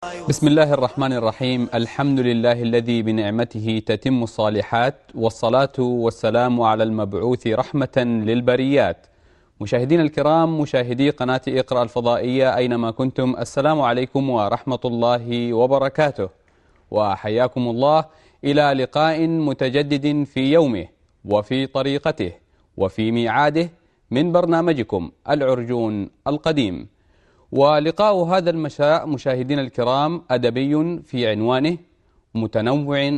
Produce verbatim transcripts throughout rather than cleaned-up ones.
بسم الله الرحمن الرحيم. الحمد لله الذي بنعمته تتم الصالحات، والصلاة والسلام على المبعوث رحمة للبريات. مشاهدين الكرام، مشاهدي قناة اقرأ الفضائية أينما كنتم، السلام عليكم ورحمة الله وبركاته، وحياكم الله إلى لقاء متجدد في يومه وفي طريقته وفي ميعاده من برنامجكم العرجون القديم. ولقاء هذا المساء مشاهدين الكرام أدبي في عنوانه، متنوع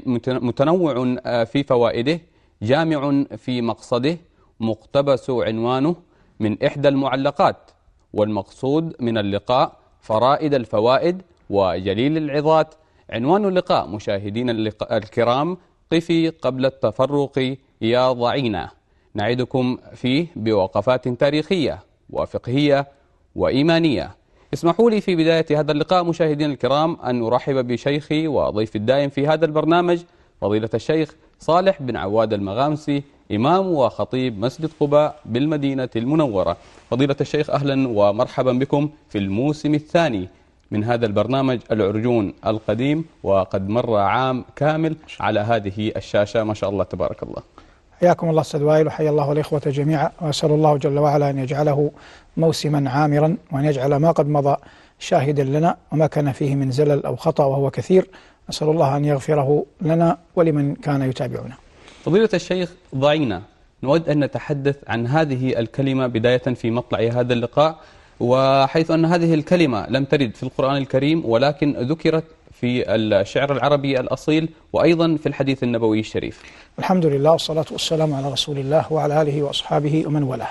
متنوع في فوائده، جامع في مقصده، مقتبس عنوانه من إحدى المعلقات، والمقصود من اللقاء فرائد الفوائد وجليل العظات. عنوان اللقاء مشاهدين الكرام: قفي قبل التفرق يا ضعينا. نعدكم فيه بوقفات تاريخية وفقهية وإيمانية. اسمحوا لي في بداية هذا اللقاء مشاهدين الكرام أن أرحب بشيخي وضيف الدائم في هذا البرنامج، فضيلة الشيخ صالح بن عواد المغامسي، إمام وخطيب مسجد قباء بالمدينة المنورة. فضيلة الشيخ أهلا ومرحبا بكم في الموسم الثاني من هذا البرنامج العرجون القديم، وقد مر عام كامل على هذه الشاشة، ما شاء الله تبارك الله. حياكم الله أستاذ وائل، وحيا الله الإخوة جميعا، وأسأل الله جل وعلا أن يجعله موسما عامرا، وأن يجعل ما قد مضى شاهدا لنا، وما كان فيه من زلل أو خطأ وهو كثير أسأل الله أن يغفره لنا ولمن كان يتابعنا. فضيلة الشيخ، ضعينا، نود أن نتحدث عن هذه الكلمة بداية في مطلع هذا اللقاء، وحيث أن هذه الكلمة لم ترد في القرآن الكريم ولكن ذكرت في الشعر العربي الأصيل وأيضا في الحديث النبوي الشريف. الحمد لله والصلاة والسلام على رسول الله وعلى آله وأصحابه ومن والاه.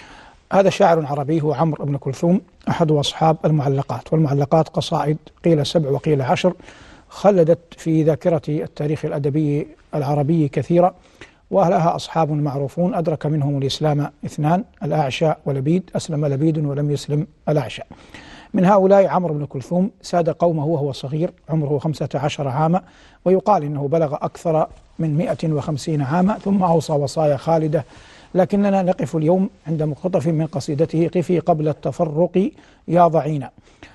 هذا شاعر عربي هو عمرو بن كلثوم، أحد أصحاب المعلقات، والمعلقات قصائد قيل سبع وقيل عشر، خلدت في ذاكرة التاريخ الأدبي العربي كثيرا، وأهلها أصحاب معروفون أدرك منهم الإسلام اثنان، الأعشى ولبيد، أسلم لبيد ولم يسلم الأعشى. من هؤلاء عمرو بن كلثوم ساد قومه وهو صغير، عمره خمسة عشر عاما، ويقال إنه بلغ أكثر من مئة وخمسين عاما، ثم أوصى وصايا خالدة. لكننا نقف اليوم عند مقتطف من قصيدته: قفي قبل التفرق يا ضعينا.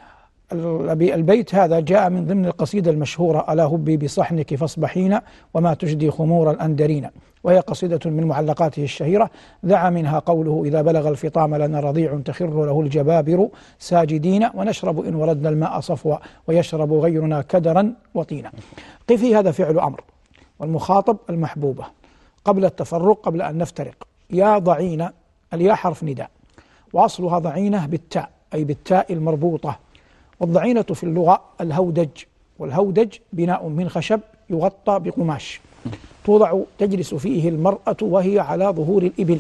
البيت هذا جاء من ضمن القصيدة المشهورة: ألا هبي بصحنك فاصبحين وما تجدي خمور الأندرين، وهي قصيدة من معلقاته الشهيرة. دعا منها قوله: إذا بلغ الفطام لنا رضيع تخر له الجبابر ساجدين، ونشرب إن وردنا الماء صفوا ويشرب غيرنا كدرا وطينا. قفي هذا فعل أمر، والمخاطب المحبوبة، قبل التفرق، قبل أن نفترق. يا ضعينا، الياء حرف نداء، وأصلها ضعينة بالتاء، أي بالتاء المربوطة. والضعينة في اللغة الهودج، والهودج بناء من خشب يغطى بقماش، توضع تجلس فيه المرأة وهي على ظهور الإبل.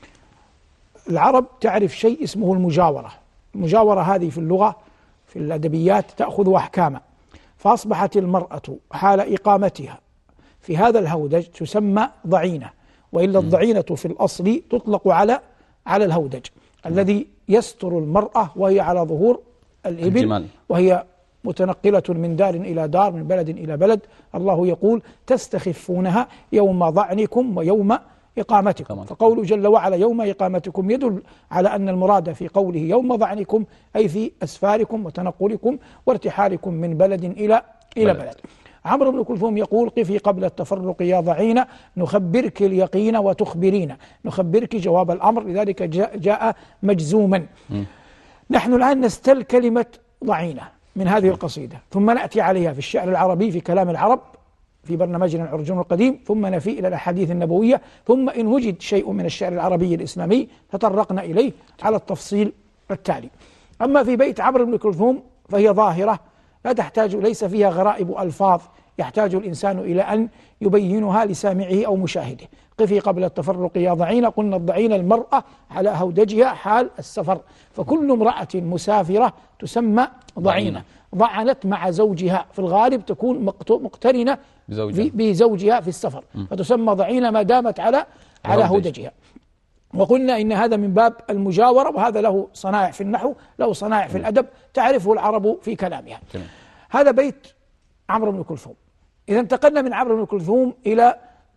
العرب تعرف شيء اسمه المجاورة. المجاورة هذه في اللغة في الأدبيات تأخذ أحكاما، فأصبحت المرأة حال إقامتها في هذا الهودج تسمى ضعينة، وإلا الضعينة في الأصل تطلق على على الهودج الذي يستر المرأة وهي على ظهور الإبل الجمال، وهي متنقلة من دار إلى دار، من بلد إلى بلد. الله يقول: تستخفونها يوم ضعنكم ويوم إقامتكم. فقوله جل وعلا يوم إقامتكم يدل على أن المراد في قوله يوم ضعنكم أي في أسفاركم وتنقلكم وارتحالكم من بلد إلى إلى بلد. عمرو بن كلثوم يقول: قفي قبل التفرق يا ضعينا، نخبرك اليقين وتخبرين. نخبرك جواب الأمر، لذلك جاء, جاء مجزوما. م. نحن الآن نستل كلمة ضعينة من هذه القصيدة، ثم نأتي عليها في الشعر العربي في كلام العرب في برنامجنا العرجون القديم، ثم نفي إلى الأحاديث النبوية، ثم إن وجد شيء من الشعر العربي الإسلامي تطرقنا إليه على التفصيل التالي. أما في بيت عمرو بن كلثوم فهي ظاهرة لا تحتاج، ليس فيها غرائب ألفاظ يحتاج الإنسان إلى أن يبينها لسامعه أو مشاهده. قفي قبل التفرق يا ضعينة، قلنا الضعينة المرأة على هودجها حال السفر، فكل امرأة مسافرة تسمى ضعينة. ضعنت مع زوجها، في الغالب تكون مقترنة بزوجها في السفر، فتسمى ضعينة ما دامت على على هودجها. وقلنا إن هذا من باب المجاورة، وهذا له صنائع في النحو، له صنائع في الأدب تعرفه العرب في كلامها. هذا بيت عمرو بن كلثوم. إذا انتقلنا من عمرو بن كلثوم إلى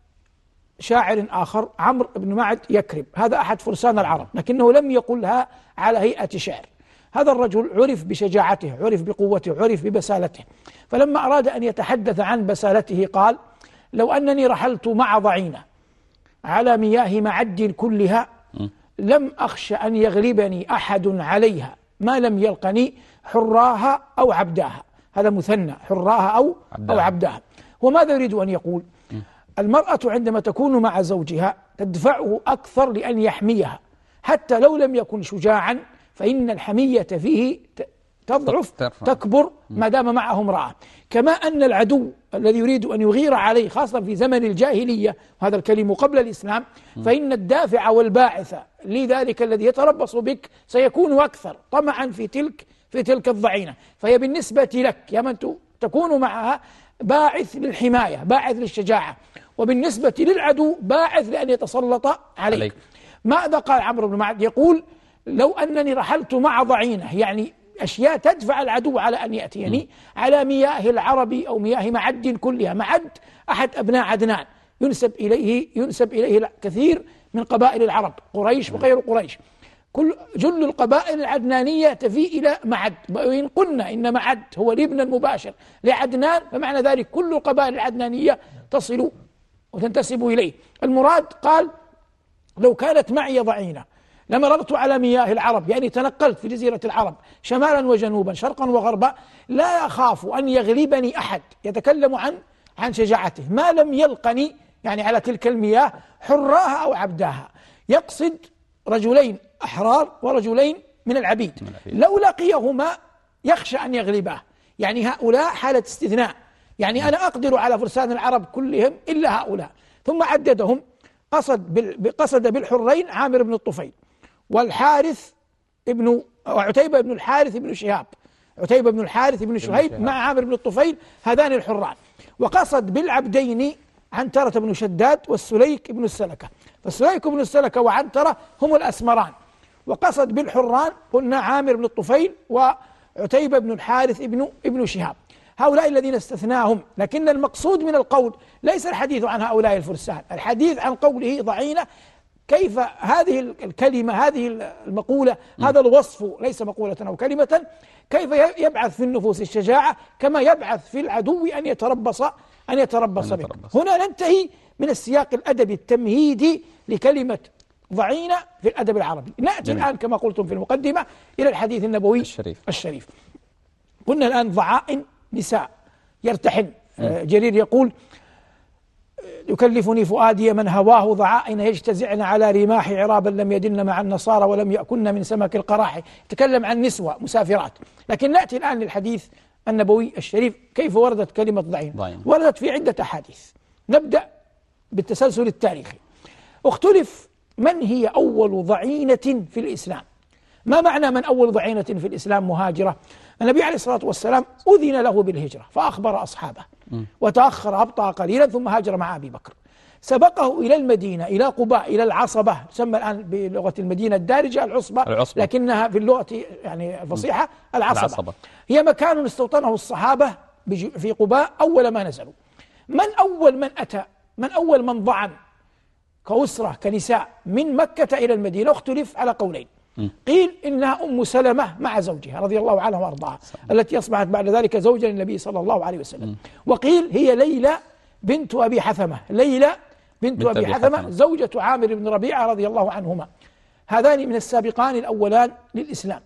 شاعر آخر، عمرو بن معد يكرب. هذا أحد فرسان العرب، لكنه لم يقلها على هيئة شعر. هذا الرجل عرف بشجاعته، عرف بقوته، عرف ببسالته. فلما أراد أن يتحدث عن بسالته قال: لو أنني رحلت مع ضعينة على مياه معد كلها لم أخش أن يغلبني أحد عليها ما لم يلقني حراها أو عبداها. هذا مثنى، حراها أو عبداها. أو عبداها. وماذا يريد أن يقول؟ المرأة عندما تكون مع زوجها تدفعه أكثر لأن يحميها، حتى لو لم يكن شجاعا فإن الحمية فيه تضعف تكبر ما دام معه امرأة. كما أن العدو الذي يريد أن يغير عليه خاصة في زمن الجاهلية، وهذا الكلام قبل الإسلام، فإن الدافع والباعث لذلك الذي يتربص بك سيكون أكثر طمعا في تلك في تلك الضعينة. فهي بالنسبة لك يا من تكون معها باعث للحماية، باعث للشجاعة، وبالنسبة للعدو باعث لأن يتسلط عليك, عليك. ماذا قال عمرو بن معد؟ يقول: لو أنني رحلت مع ضعينة، يعني أشياء تدفع العدو على أن يأتيني، م. على مياه العرب أو مياه معد كلها. معد أحد أبناء عدنان، ينسب إليه ينسب إليه كثير من قبائل العرب، قريش وغير قريش. كل جل القبائل العدنانية تفي إلى معد، وإن قلنا إن معد هو الابن المباشر لعدنان فمعنى ذلك كل القبائل العدنانية تصل وتنتسب إليه. المراد قال: لو كانت معي ضعينة لمررت على مياه العرب، يعني تنقلت في جزيرة العرب شمالا وجنوبا شرقا وغربا، لا يخاف أن يغلبني أحد. يتكلم عن عن شجاعته. ما لم يلقني، يعني على تلك المياه، حراها أو عبداها. يقصد رجلين أحرار ورجلين من العبيد. لو لقيهما يخشى أن يغلباه، يعني هؤلاء حالة استثناء، يعني أنا أقدر على فرسان العرب كلهم إلا هؤلاء. ثم عددهم، قصد قصد بالحرين عامر بن الطفيل والحارث ابن وعتيبة بن الحارث بن شهاب، عتيبة بن الحارث بن شهيب مع عامر بن الطفيل، هذان الحران. وقصد بالعبدين عنترة بن شداد والسليك بن السلكة، فالسليك بن السلكة وعنترة هم الأسمران. وقصد بالحران قلنا عامر بن الطفيل وعتيبة بن الحارث ابن ابن شهاب، هؤلاء الذين استثناهم. لكن المقصود من القول ليس الحديث عن هؤلاء الفرسان، الحديث عن قوله ضعينة. كيف هذه الكلمة، هذه المقولة، هذا الوصف ليس مقولة أو كلمة، كيف يبعث في النفوس الشجاعة كما يبعث في العدو أن يتربص أن يتربص بك. هنا ننتهي من السياق الأدبي التمهيدي لكلمة ضعينة في الأدب العربي. نأتي جميل. الآن كما قلتم في المقدمة إلى الحديث النبوي الشريف, الشريف. قلنا الآن ضعائن نساء يرتحن. آه جرير يقول: يكلفني فؤادي من هواه ضعائن يجتزعن على رماح عرابا لم يدن مع النصارى ولم يأكن من سمك القراح. تكلم عن نسوة مسافرات. لكن نأتي الآن للحديث النبوي الشريف. كيف وردت كلمة ضعين؟ ضعين وردت في عدة أحاديث. نبدأ بالتسلسل التاريخي. اختلف من هي أول ضعينة في الإسلام. ما معنى من أول ضعينة في الإسلام مهاجرة؟ النبي عليه الصلاة والسلام أذن له بالهجرة فأخبر أصحابه وتأخر أبطأ قليلا ثم هاجر مع أبي بكر. سبقه إلى المدينة، إلى قباء، إلى العصبة، تسمى الآن بلغة المدينة الدارجة العصبة, العصبة. لكنها في اللغة يعني الفصيحة العصبة. العصبة هي مكان استوطنه الصحابة في قباء أول ما نزلوا. من أول من أتى، من أول من ضعن كأسرة كنساء من مكة إلى المدينة؟ اختلف على قولين. قيل إنها أم سلمة مع زوجها رضي الله عنها وأرضاها، التي أصبحت بعد ذلك زوجا للنبي صلى الله عليه وسلم. وقيل هي ليلى بنت أبي حثمة، ليلى بنت أبي حثمة زوجة عامر بن ربيعة رضي الله عنهما. هذان من السابقان الأولان للإسلام،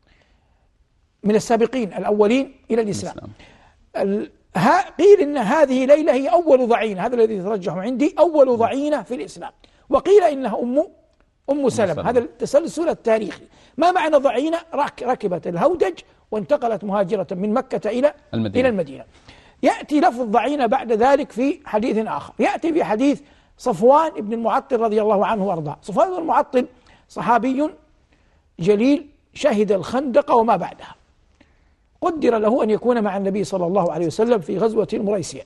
من السابقين الأولين إلى الإسلام. قيل إن هذه ليلى هي أول ضعينة، هذا الذي يترجح عندي، أول ضعينة في الإسلام. وقيل إنها أم أم سلمة. هذا التسلسل التاريخي. ما معنى ضعينة؟ ركبت الهودج وانتقلت مهاجرة من مكة إلى المدينة. إلى المدينة. يأتي لفظ ضعينة بعد ذلك في حديث آخر، يأتي في حديث صفوان بن المعطل رضي الله عنه وأرضاه. صفوان بن المعطل صحابي جليل شهد الخندق وما بعدها، قدر له أن يكون مع النبي صلى الله عليه وسلم في غزوة المريسية.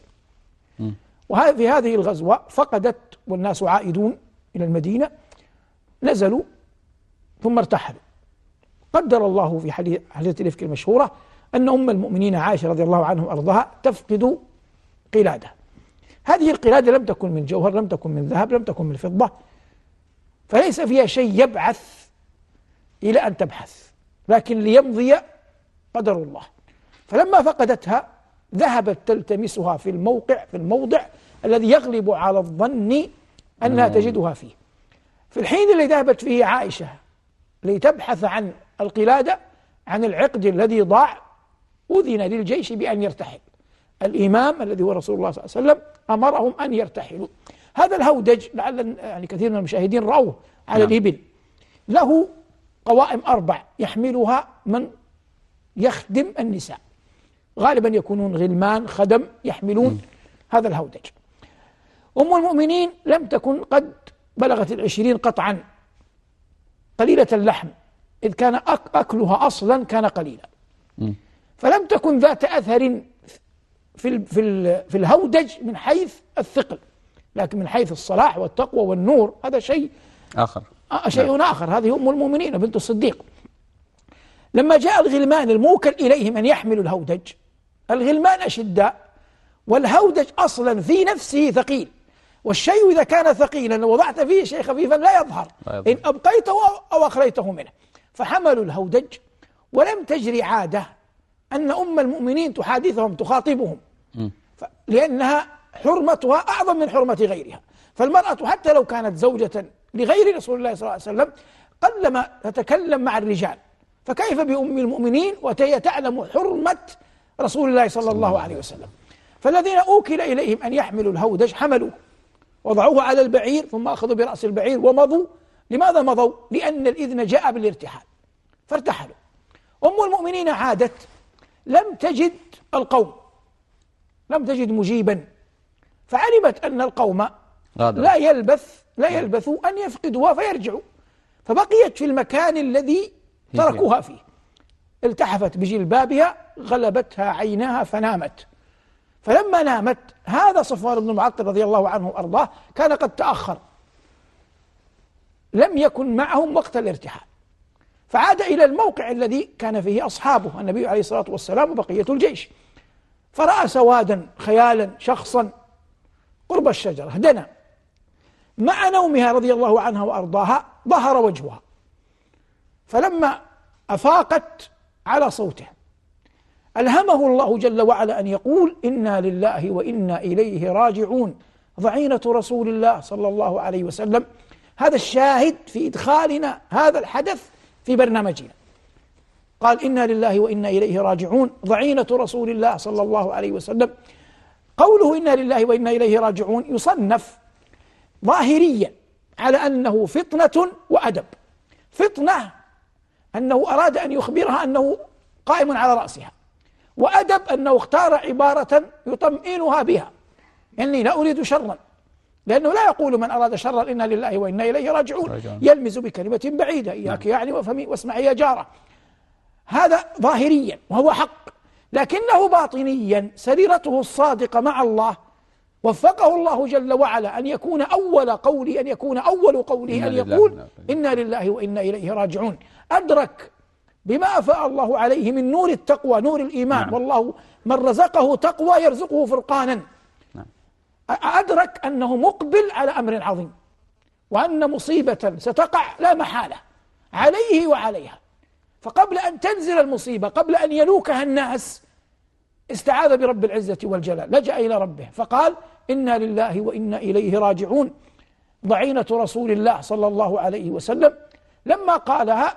وفي هذه الغزوة فقدت والناس عائدون إلى المدينة، نزلوا ثم ارتحلوا. قدر الله في حديث الإفك المشهورة أن أم المؤمنين عائشة رضي الله عنها وأرضاها تفقد قلادة. هذه القلادة لم تكن من جوهر، لم تكن من ذهب، لم تكن من فضة، فليس فيها شيء يبعث إلى أن تبحث. لكن ليمضي قدر الله. فلما فقدتها ذهبت تلتمسها في الموقع في الموضع الذي يغلب على الظن أنها تجدها فيه. في الحين اللي ذهبت فيه عائشة لتبحث عن القلادة، عن العقد الذي ضاع، أذن للجيش بأن يرتحل. الإمام الذي هو رسول الله صلى الله عليه وسلم أمرهم أن يرتحلوا. هذا الهودج لعل يعني كثير من المشاهدين رأوه على نعم. الإبل، له قوائم أربع يحملها من يخدم النساء، غالبا يكونون غلمان خدم يحملون م. هذا الهودج. أم المؤمنين لم تكن قد بلغت العشرين قطعا، قليلة اللحم، إذ كان أكلها أصلا كان قليلا، م. فلم تكن ذات أثر في في في الهودج من حيث الثقل، لكن من حيث الصلاح والتقوى والنور هذا شيء آخر آه شيء لا. آخر. هذه أم المؤمنين بنت الصديق. لما جاء الغلمان الموكل إليهم أن يحملوا الهودج، الغلمان أشداء، والهودج أصلا في نفسه ثقيل، والشيء إذا كان ثقيلا وضعت فيه شيء خفيفا لا يظهر إن أبقيته أو أخريته منه. فحملوا الهودج، ولم تجري عادة أن أم المؤمنين تحادثهم تخاطبهم، لأنها حرمتها أعظم من حرمة غيرها. فالمرأة حتى لو كانت زوجة لغير رسول الله صلى الله عليه وسلم قلما تتكلم مع الرجال، فكيف بأم المؤمنين وهي تعلم حرمة رسول الله صلى الله عليه وسلم. فالذين أوكل إليهم أن يحملوا الهودج حملوه، وضعوه على البعير، ثم أخذوا برأس البعير ومضوا. لماذا مضوا؟ لأن الإذن جاء بالارتحال، فارتحلوا. أم المؤمنين عادت لم تجد القوم، لم تجد مجيبا، فعلمت أن القوم لا يلبث لا يلبثوا أن يفقدوها فيرجعوا، فبقيت في المكان الذي تركوها فيه. التحفت بجلبابها، غلبتها عيناها فنامت. فلما نامت، هذا صفوان بن المعطل رضي الله عنه وأرضاه كان قد تأخر، لم يكن معهم وقت الارتحال، فعاد إلى الموقع الذي كان فيه أصحابه النبي عليه الصلاة والسلام وبقية الجيش، فرأى سوادا خيالا شخصا قرب الشجرة، دنا. مع نومها رضي الله عنها وأرضاها ظهر وجهها، فلما أفاقت على صوته ألهمه الله جل وعلا أن يقول: إنا لله وإنا إليه راجعون، ضعينة رسول الله صلى الله عليه وسلم. هذا الشاهد في إدخالنا هذا الحدث في برنامجنا. قال: إنا لله وإنا إليه راجعون، ضعينة رسول الله صلى الله عليه وسلم. قوله إنا لله وإنا إليه راجعون يصنف ظاهريا على أنه فطنة وأدب. فطنة أنه أراد أن يخبرها أنه قائم على رأسها، وأدب أنه اختار عبارة يطمئنها بها، إني لا أريد شرا، لأنه لا يقول من أراد شرا إنا لله وإنا إليه راجعون، يلمز بكلمة بعيدة، إياك يعني وفمي واسمعي يا جارة. هذا ظاهريا وهو حق، لكنه باطنيا سريرته الصادقة مع الله وفقه الله جل وعلا أن يكون أول قوله أن يكون أول قوله أن يقول إنا لله وإنا إليه راجعون. أدرك بما أفاء الله عليه من نور التقوى، نور الإيمان، نعم. والله من رزقه تقوى يرزقه فرقانا. نعم. أدرك أنه مقبل على أمر عظيم، وأن مصيبة ستقع لا محالة عليه وعليها. فقبل أن تنزل المصيبة، قبل أن يلوكها الناس، استعاذ برب العزة والجلال، لجأ إلى ربه فقال: إنا لله وإنا إليه راجعون، ضعينة رسول الله صلى الله عليه وسلم. لما قالها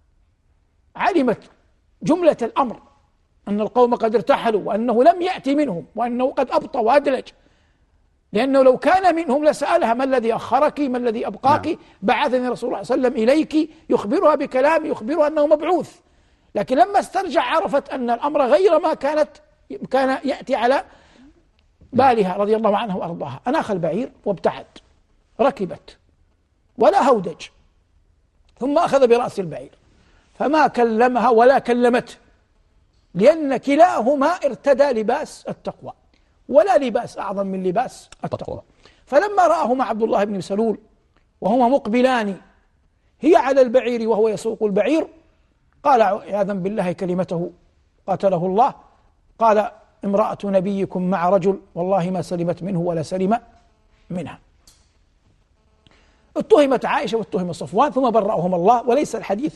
علمت جملة الأمر، أن القوم قد ارتحلوا، وأنه لم يأتي منهم، وأنه قد أبطى وأدلج، لأنه لو كان منهم لسألها: ما الذي أخرك؟ ما الذي أبقاك؟ نعم. بعثني رسول الله صلى الله عليه وسلم إليك، يخبرها بكلام يخبرها أنه مبعوث. لكن لما استرجع عرفت أن الأمر غير ما كانت كان يأتي على بالها رضي الله عنها وأرضاها. أناخ البعير وابتعد، ركبت ولا هودج، ثم أخذ برأس البعير، فما كلمها ولا كلمته، لأن كلاهما ارتدى لباس التقوى، ولا لباس أعظم من لباس التقوى. فلما رآهما عبد الله بن سلول وهما مقبلان، هي على البعير وهو يسوق البعير، قال عياذا بالله كلمته قاتله الله، قال: امرأة نبيكم مع رجل والله ما سلمت منه ولا سلم منها. اتهمت عائشة واتهم صفوان، ثم برأهم الله. وليس الحديث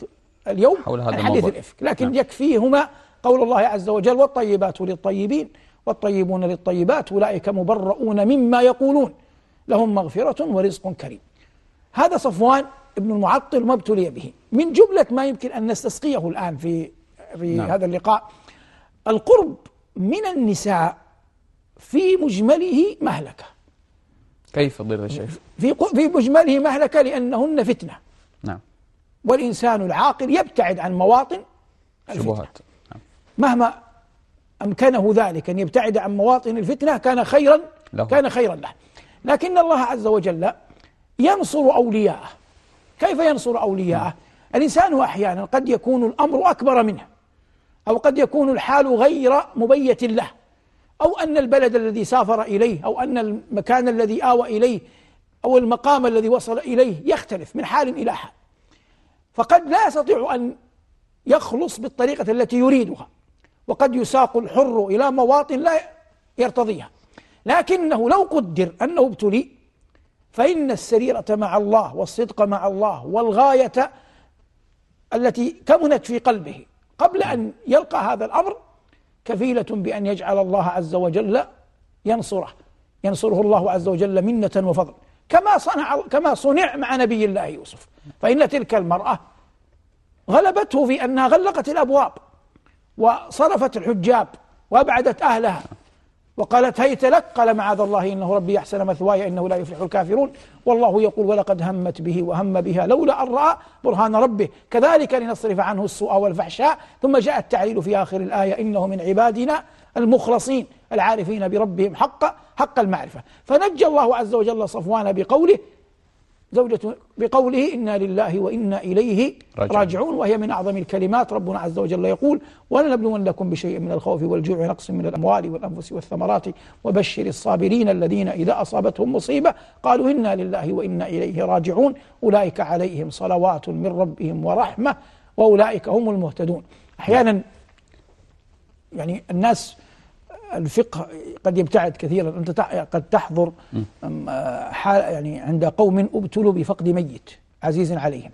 اليوم حول هذا عن حديث الإفك، لكن نعم. يكفيهما قول الله عز وجل: والطيبات للطيبين والطيبون للطيبات أولئك مبرؤون مما يقولون لهم مغفرة ورزق كريم. هذا صفوان ابن المعطل ما ابتلي به. من جملة ما يمكن أن نستسقيه الآن في, في نعم. هذا اللقاء، القرب من النساء في مجمله مهلكة. كيف فضيلة الشيخ؟ في في مجمله مهلكة لأنهن فتنة. نعم. والإنسان العاقل يبتعد عن مواطن الشبهات. نعم. مهما أمكنه ذلك أن يبتعد عن مواطن الفتنة كان خيرا له. كان خيرا له. لكن الله عز وجل ينصر أولياءه. كيف ينصر أولياءه؟ نعم. الإنسان أحيانا قد يكون الأمر أكبر منه، أو قد يكون الحال غير مبيت له، أو أن البلد الذي سافر إليه، أو أن المكان الذي آوى إليه، أو المقام الذي وصل إليه يختلف من حال إلى حال، فقد لا يستطيع أن يخلص بالطريقة التي يريدها، وقد يساق الحر إلى مواطن لا يرتضيها. لكنه لو قدر أنه ابتلي، فإن السريرة مع الله والصدق مع الله والغاية التي كمنت في قلبه قبل أن يلقى هذا الأمر كفيلة بأن يجعل الله عز وجل ينصره ينصره الله عز وجل منة وفضل، كما صنع كما صنع مع نبي الله يوسف. فإن تلك المرأة غلبته في أنها غلقت الأبواب وصرفت الحجاب وأبعدت أهلها وقالت: هيت لك، قال: معاذ الله إنه ربي أحسن مثواي إنه لا يفلح الكافرون. والله يقول: ولقد همت به وهم بها لولا أن رأى برهان ربه كذلك لنصرف عنه السوء والفحشاء. ثم جاء التعليل في آخر الآية: إنه من عبادنا المخلصين العارفين بربهم حق حق المعرفة. فنجى الله عز وجل صفوان بقوله زوجة بقوله: إنا لله وإنا إليه راجعون, راجعون وهي من أعظم الكلمات. ربنا عز وجل يقول: ولنبلونكم بشيء من الخوف والجوع ونقص من الأموال والأنفس والثمرات وبشر الصابرين الذين إذا أصابتهم مصيبة قالوا إنا لله وإنا إليه راجعون أولئك عليهم صلوات من ربهم ورحمة وأولئك هم المهتدون. أحيانا يعني الناس الفقه قد يبتعد كثيرا. أنت قد تحضر حال يعني عند قوم ابتلوا بفقد ميت عزيز عليهم،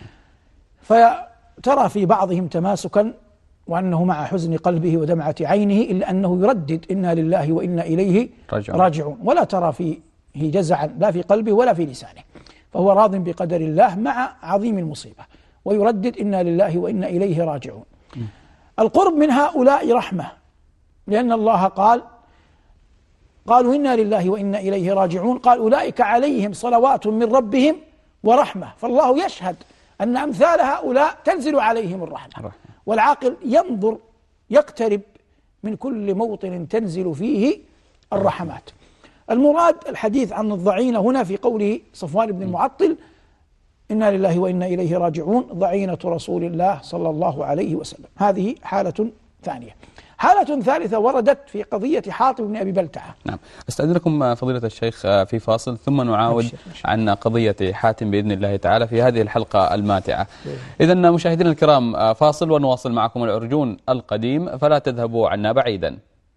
فترى في بعضهم تماسكا وأنه مع حزن قلبه ودمعة عينه إلا أنه يردد: إنا لله وإنا إليه راجعون, راجعون ولا ترى فيه جزعا لا في قلبه ولا في لسانه، فهو راض بقدر الله مع عظيم المصيبة ويردد: إنا لله وإنا إليه راجعون. القرب من هؤلاء رحمة، لأن الله قال قالوا إنا لله وإنا إليه راجعون، قال: أولئك عليهم صلوات من ربهم ورحمة. فالله يشهد أن أمثال هؤلاء تنزل عليهم الرحمة. والعاقل ينظر يقترب من كل موطن تنزل فيه الرحمات. المراد الحديث عن الضعين هنا في قوله صفوان بن المعطل: إنا لله وإنا إليه راجعون ضعينة رسول الله صلى الله عليه وسلم. هذه حالة ثانية. حالة ثالثة وردت في قضية حاطب بن أبي بلتعة. نعم، أستأذنكم فضيلة الشيخ في فاصل ثم نعاود عن قضية حاتم بإذن الله تعالى في هذه الحلقة الماتعة. إذن مشاهدينا الكرام، فاصل ونواصل معكم العرجون القديم، فلا تذهبوا عنا بعيدا.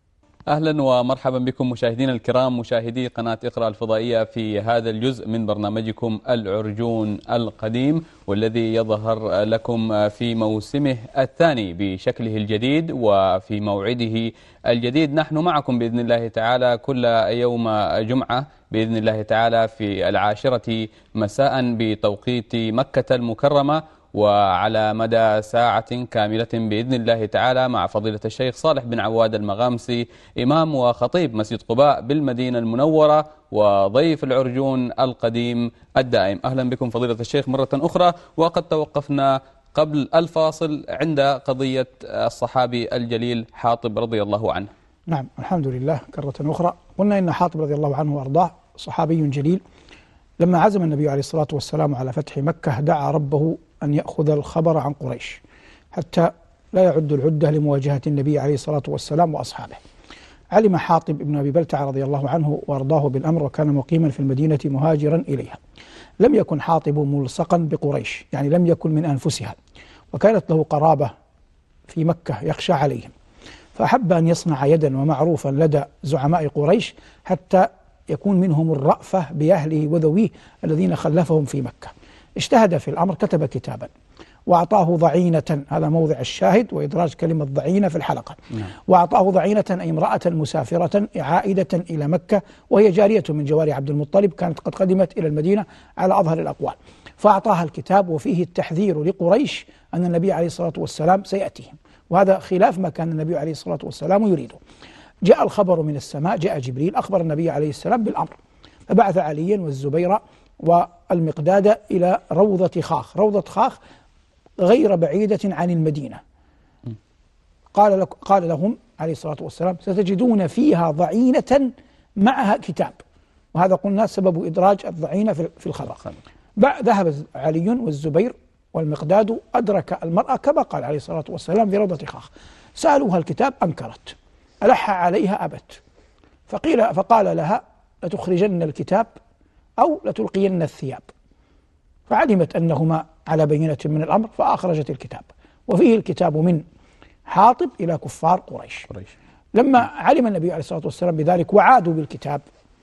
أهلا ومرحبا بكم مشاهدينا الكرام، مشاهدي قناة إقرأ الفضائية في هذا الجزء من برنامجكم العرجون القديم، والذي يظهر لكم في موسمه الثاني بشكله الجديد وفي موعده الجديد. نحن معكم بإذن الله تعالى كل يوم جمعة بإذن الله تعالى في العاشرة مساء بتوقيت مكة المكرمة، وعلى مدى ساعة كاملة بإذن الله تعالى مع فضيلة الشيخ صالح بن عواد المغامسي، إمام وخطيب مسجد قباء بالمدينة المنورة وضيف العرجون القديم الدائم. أهلا بكم فضيلة الشيخ مرة أخرى. وقد توقفنا قبل الفاصل عند قضية الصحابي الجليل حاطب رضي الله عنه. نعم، الحمد لله. كرة أخرى قلنا إن حاطب رضي الله عنه وأرضاه صحابي جليل. لما عزم النبي عليه الصلاة والسلام على فتح مكة دعا ربه أن يأخذ الخبر عن قريش حتى لا يعد العدة لمواجهة النبي عليه الصلاة والسلام وأصحابه. علم حاطب بن أبي بلتعة رضي الله عنه وأرضاه بالأمر، وكان مقيما في المدينة مهاجرا إليها. لم يكن حاطب ملصقا بقريش، يعني لم يكن من أنفسها، وكانت له قرابة في مكة يخشى عليهم، فأحب أن يصنع يدا ومعروفا لدى زعماء قريش حتى يكون منهم الرأفة بأهله وذويه الذين خلفهم في مكة. اجتهد في الأمر، كتب كتابا وأعطاه ضعينة، هذا موضع الشاهد وإدراج كلمة ضعينة في الحلقة. نعم. وأعطاه ضعينة أي امرأة مسافرة عائدة إلى مكة، وهي جارية من جواري عبد المطلب، كانت قد قدمت إلى المدينة على أظهر الأقوال، فأعطاها الكتاب وفيه التحذير لقريش أن النبي عليه الصلاة والسلام سيأتيهم، وهذا خلاف ما كان النبي عليه الصلاة والسلام يريده. جاء الخبر من السماء، جاء جبريل أخبر النبي عليه السلام بالأمر، فبعث عليا والزبير والمقداد إلى روضة خاخ. روضة خاخ غير بعيدة عن المدينة. قال لك قال لهم عليه الصلاة والسلام: ستجدون فيها ضعينة معها كتاب. وهذا قلنا سبب إدراج الضعينة في الخبر. ذهب علي والزبير والمقداد، أدرك المرأة كما قال عليه الصلاة والسلام في روضة خاخ، سألوها الكتاب أنكرت، ألح عليها أبت، فقيل فقال لها: لتخرجن الكتاب أو لتلقين الثياب. فعلمت أنهما على بينة من الأمر فأخرجت الكتاب، وفيه الكتاب من حاطب إلى كفار قريش. قريش. لما علم النبي عليه الصلاة والسلام بذلك وعادوا بالكتاب،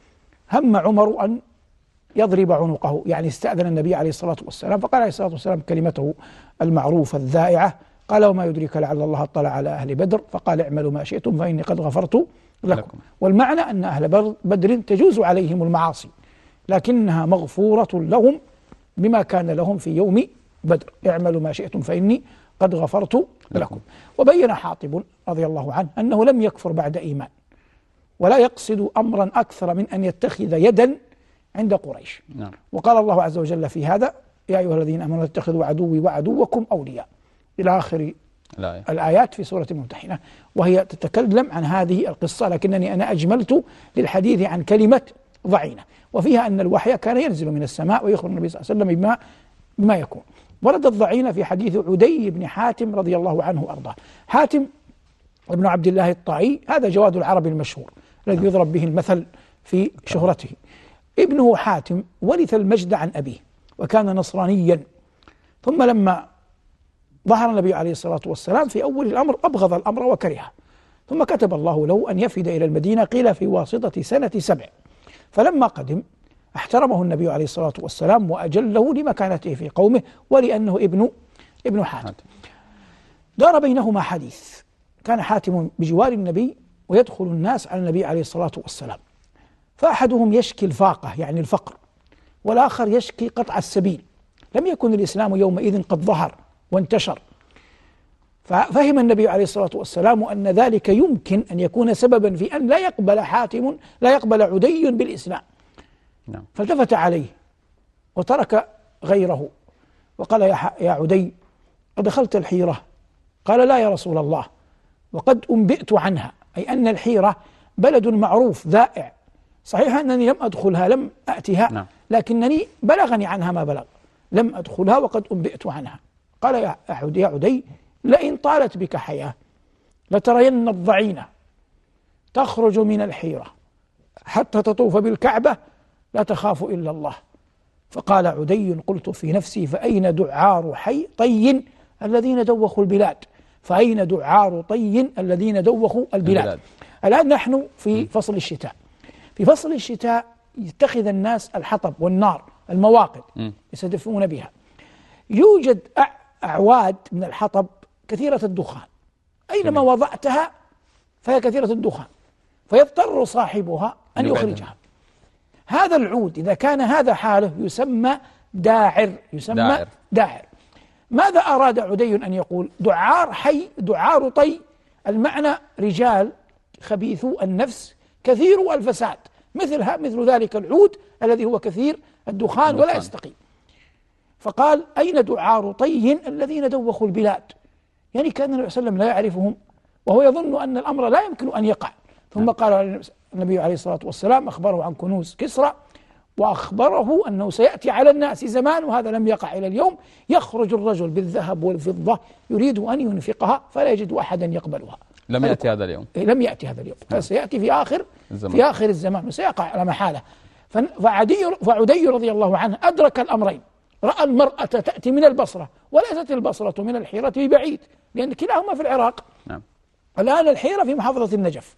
هم عمر أن يضرب عنقه، يعني استأذن النبي عليه الصلاة والسلام، فقال عليه الصلاة والسلام كلمته المعروفة الذائعة، قال: وما يدريك لعل الله اطلع على أهل بدر فقال: اعملوا ما شئتم فإني قد غفرت لكم. لكم. والمعنى أن أهل بدر تجوز عليهم المعاصي، لكنها مغفورة لهم بما كان لهم في يوم بدر، اعملوا ما شئتم فإني قد غفرت لكم. لكم. وبين حاطب رضي الله عنه أنه لم يكفر بعد إيمان، ولا يقصد أمرا أكثر من أن يتخذ يدا عند قريش. نعم. وقال الله عز وجل في هذا: يا أيها الذين آمنوا اتخذوا عدوي وعدوكم أولياء، إلى آخر الآية. الآيات في سورة الممتحنة، وهي تتكلم عن هذه القصة، لكنني أنا أجملت للحديث عن كلمة ضعينة، وفيها أن الوحي كان ينزل من السماء ويخبر النبي صلى الله عليه وسلم بما, بما يكون. ورد الضعينة في حديث عدي بن حاتم رضي الله عنه وأرضاه. حاتم ابن عبد الله الطائي، هذا جواد العرب المشهور الذي يضرب به المثل في شهرته. ابنه حاتم ورث المجد عن أبيه وكان نصرانيا، ثم لما ظهر النبي عليه الصلاة والسلام في أول الأمر أبغض الأمر وكرهه، ثم كتب الله له أن يفد إلى المدينة، قيل في واسطة سنة سبع. فلما قدم احترمه النبي عليه الصلاة والسلام وأجله لمكانته في قومه ولأنه ابن ابن حاتم. دار بينهما حديث، كان حاتم بجوار النبي ويدخل الناس على النبي عليه الصلاة والسلام، فأحدهم يشكي الفاقة يعني الفقر، والآخر يشكي قطع السبيل. لم يكن الإسلام يومئذ قد ظهر وانتشر، ففهم النبي عليه الصلاة والسلام أن ذلك يمكن أن يكون سببا في أن لا يقبل حاتم لا يقبل عدي بالإسلام. نعم. فالتفت عليه وترك غيره وقال: يا, يا عدي، أدخلت الحيرة؟ قال: لا يا رسول الله، وقد أنبئت عنها، أي أن الحيرة بلد معروف ذائع، صحيح أنني لم أدخلها لم أأتها. نعم. لكنني بلغني عنها ما بلغ، لم أدخلها وقد أنبئت عنها. قال: يا عدي, يا عدي لئن طالت بك حياة لترين الضعينة تخرج من الحيرة حتى تطوف بالكعبة لا تخاف إلا الله. فقال عدي: قلت في نفسي: فأين دعار حي طي الذين دوخوا البلاد؟ فأين دعار طي الذين دوخوا البلاد؟ البلاد. الآن نحن في فصل الشتاء، في فصل الشتاء يتخذ الناس الحطب والنار المواقد يستدفئون بها. يوجد أعواد من الحطب كثيرة الدخان، أينما وضعتها فهي كثيرة الدخان، فيضطر صاحبها أن يخرجها. هذا العود إذا كان هذا حاله يسمى داعر، يسمى داعر. داعر. ماذا أراد عدي أن يقول؟ دعار حي، دعار طي، المعنى رجال خبيثو النفس كثير الفساد، مثل مثل ذلك العود الذي هو كثير الدخان ولا يستقيم. فقال: أين دعار طي الذين دوخوا البلاد؟ يعني كان النبي صلى الله عليه وسلم لا يعرفهم وهو يظن أن الأمر لا يمكن أن يقع. ثم قال النبي عليه الصلاة والسلام، أخبره عن كنوز كسرى وأخبره أنه سيأتي على الناس زمان، وهذا لم يقع إلى اليوم، يخرج الرجل بالذهب والفضة يريد أن ينفقها فلا يجد أحدا يقبلها. لم يأتي هذا اليوم. لم يأتي هذا اليوم، فسيأتي في آخر الزمان. في آخر الزمان وسيقع على محالة. فعدي فعدي رضي الله عنه أدرك الأمرين، رأى المرأة تأتي من البصرة، وليست البصرة من الحيرة ببعيد لأن كلاهما في العراق. نعم. الآن الحيرة في محافظة النجف.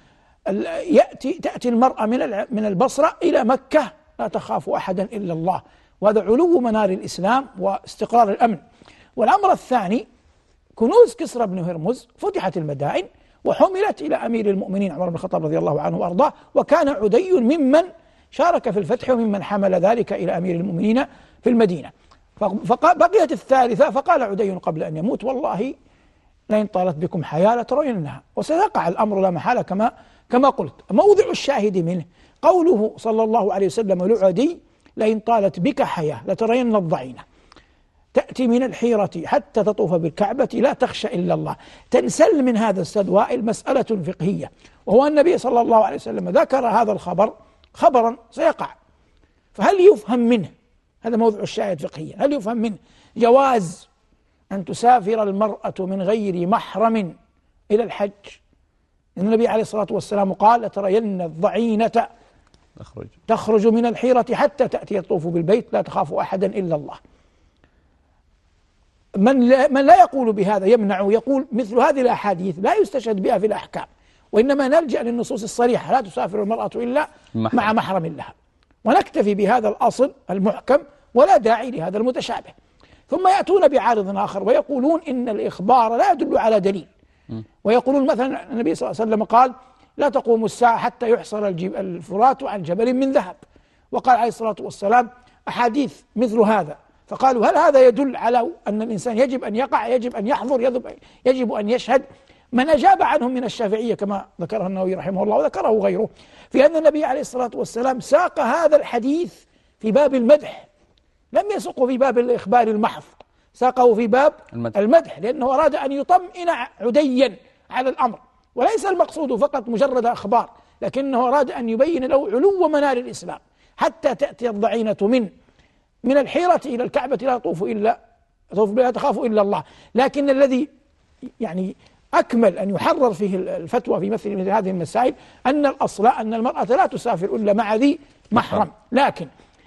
يأتي تأتي المرأة من من البصرة إلى مكة لا تخاف أحدا إلا الله، وهذا علو منار الإسلام واستقرار الأمن. والأمر الثاني كنوز كسرى بن هرمز فتحت المدائن وحملت إلى أمير المؤمنين عمر بن الخطاب رضي الله عنه وأرضاه، وكان عدي ممن شارك في الفتح وممن حمل ذلك إلى أمير المؤمنين في المدينة. فبقيت الثالثة فقال عدي قبل أن يموت: والله لئن طالت بكم حياة لترينها، وسيقع الأمر لا محالة كما كما قلت. موضع الشاهد منه قوله صلى الله عليه وسلم لعدي: لئن طالت بك حياة لترين الضعينة تأتي من الحيرة حتى تطوف بالكعبة لا تخشى إلا الله. تنسل من هذا السد وائل مسألة فقهية، وهو النبي صلى الله عليه وسلم ذكر هذا الخبر خبرا سيقع، فهل يفهم منه، هذا موضع الشاهد فقهيا، هل يفهم منه جواز أن تسافر المرأة من غير محرم إلى الحج؟ إن النبي عليه الصلاة والسلام قال: لترين الضعينة تخرج تخرج من الحيرة حتى تأتي تطوف بالبيت لا تخاف أحدا إلا الله. من لا, من لا يقول بهذا يمنع، يقول مثل هذه الأحاديث لا يستشهد بها في الأحكام، وإنما نلجأ للنصوص الصريحة: لا تسافر المرأة إلا محرم. مع محرم لها، ونكتفي بهذا الأصل المحكم ولا داعي لهذا المتشابه. ثم يأتون بعارض آخر ويقولون إن الإخبار لا يدل على دليل، ويقولون مثلا النبي صلى الله عليه وسلم قال: لا تقوم الساعة حتى يحصر الفرات عن جبل من ذهب، وقال عليه الصلاة والسلام أحاديث مثل هذا، فقالوا: هل هذا يدل على أن الإنسان يجب أن يقع، يجب أن يحضر، يجب أن يشهد؟ من أجاب عنهم من الشافعية كما ذكره النووي رحمه الله وذكره غيره في أن النبي عليه الصلاة والسلام ساق هذا الحديث في باب المدح، لم يسقه في باب الإخبار المحض، ساقه في باب المدح, المدح لأنه أراد أن يطمئن عديا على الأمر، وليس المقصود فقط مجرد أخبار، لكنه أراد أن يبين له علو منار الإسلام حتى تأتي الضعينة من من الحيرة إلى الكعبة لا تطوف إلا لا تخاف إلا الله. لكن الذي يعني أكمل أن يحرر فيه الفتوى في مثل مثل هذه المسائل أن الأصل أن المرأة لا تسافر إلا مع ذي محرم. لكن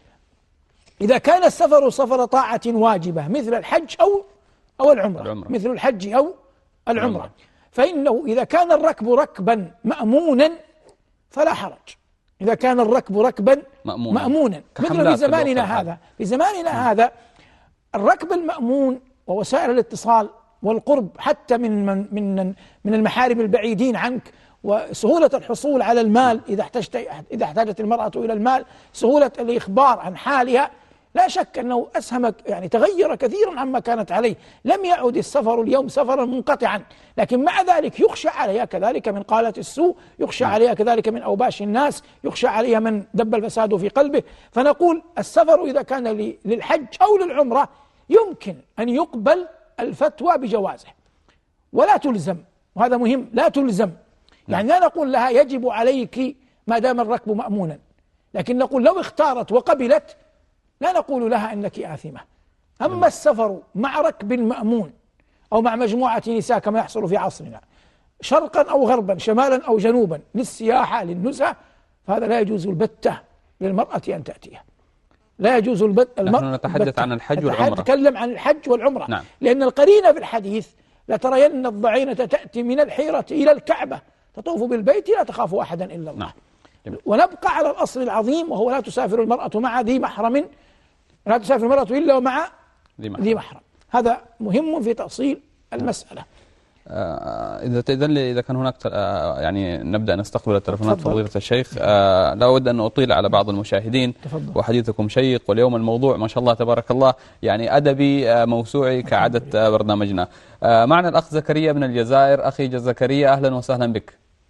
إذا كان السفر سفر طاعة واجبة مثل الحج أو أو العمرة, العمرة. مثل الحج أو العمرة العمرة. فإنه إذا كان الركب ركبا مأمونا فلا حرج، إذا كان الركب ركبا مأمونا, مأمونا. مثل في زماننا هذا في زماننا م. هذا الركب المأمون ووسائل الاتصال والقرب حتى من من من من المحارم البعيدين عنك، وسهولة الحصول على المال إذا احتجت إذا احتاجت المرأة إلى المال، سهولة الإخبار عن حالها، لا شك أنه أسهم يعني تغير كثيرا عما كانت عليه. لم يعد السفر اليوم سفرا منقطعا، لكن مع ذلك يخشى عليها كذلك من قالة السوء، يخشى عليها كذلك من أوباش الناس، يخشى عليها من دب الفساد في قلبه. فنقول السفر إذا كان للحج أو للعمرة يمكن أن يقبل الفتوى بجوازه ولا تلزم، وهذا مهم، لا تلزم، يعني لا نقول لها يجب عليك ما دام الركب مأمونا، لكن نقول لو اختارت وقبلت لا نقول لها إنك آثمة. أما السفر مع ركب مأمون أو مع مجموعة نساء كما يحصل في عصرنا شرقا أو غربا شمالا أو جنوبا للسياحة للنزهة، فهذا لا يجوز البتة للمرأة أن تأتيها، لا يجوز البت المرأة. نحن نتحدث عن الحج والعمرة، نتكلم عن الحج والعمرة. نعم. لأن القرينة في الحديث لترين الضعينة تأتي من الحيرة إلى الكعبة تطوف بالبيت لا تخاف أحدا إلا الله. نعم. ونبقى على الأصل العظيم وهو لا تسافر المرأة مع ذي محرم، لا تسافر المرأة إلا ومع ذي محرم. ذي محرم. هذا مهم في تأصيل المسألة. آه إذا تأذن لي، إذا كان هناك آه يعني نبدأ نستقبل التلفونات فضيلة الشيخ. آه لا أود أن أطيل على بعض المشاهدين. تفضل. وحديثكم شيق، واليوم الموضوع ما شاء الله تبارك الله يعني أدبي آه موسوعي كعادة آه برنامجنا. آه معنا الأخ زكريا من الجزائر. أخي زكريا أهلا وسهلا بك.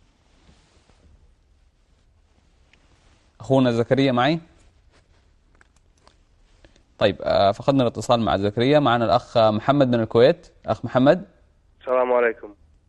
أخونا زكريا معي؟ طيب آه فقدنا الاتصال مع زكريا. معنا الأخ محمد من الكويت. أخ محمد. السلام عليكم.